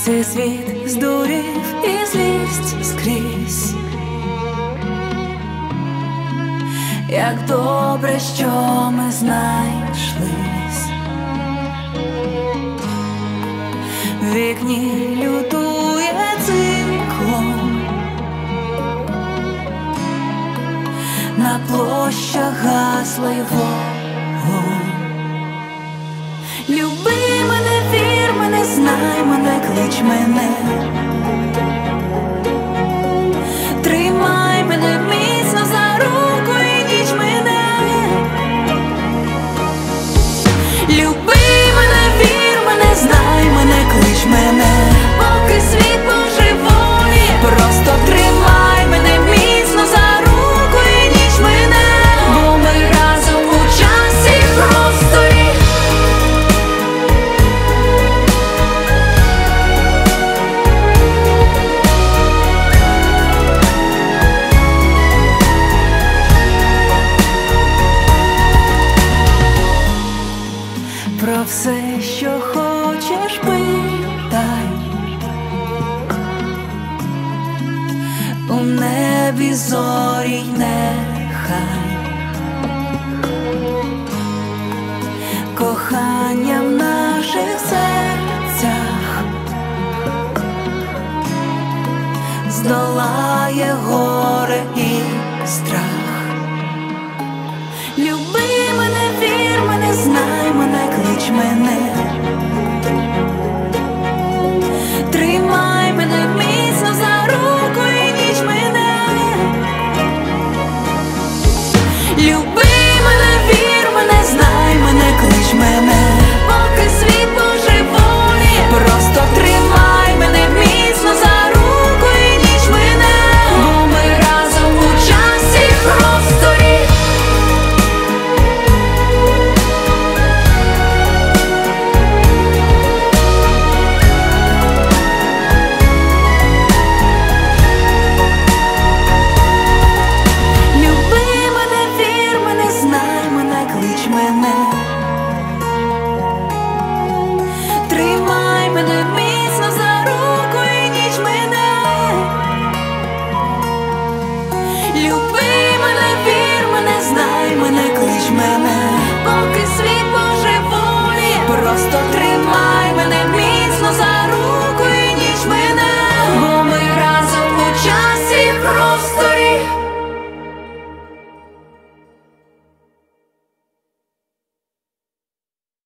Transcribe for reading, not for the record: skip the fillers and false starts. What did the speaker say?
Цей світ здурів і злість скрізь. Як добре, що ми знайшлись. В вікні лютує циклон, на площах гаслий вогонь. Люби мене, вір мене, знай мене, клич мене, тримай мене міцно за руку і ніч мене. Люби мене, вір мене, знай мене, клич мене, поки світ божеволіє. Просто тримай мене міцно за руку і ніч мене, бо ми разом у часі і просторі. Про все, що хочеш, питай. У небі зорі нехай кохання в наших серцях здолає горе і страх. Люби мене, вір мене, знай мене, клич мене, тримай мене міцно за руку і ніч мене. Люби мене, вір мене, знай мене, клич мене, поки світ божеволіє. Просто тримай мене міцно за руку і ніч мене, бо ми разом у часі і просторі. Люби мене, вір мене, знай мене, клич мене,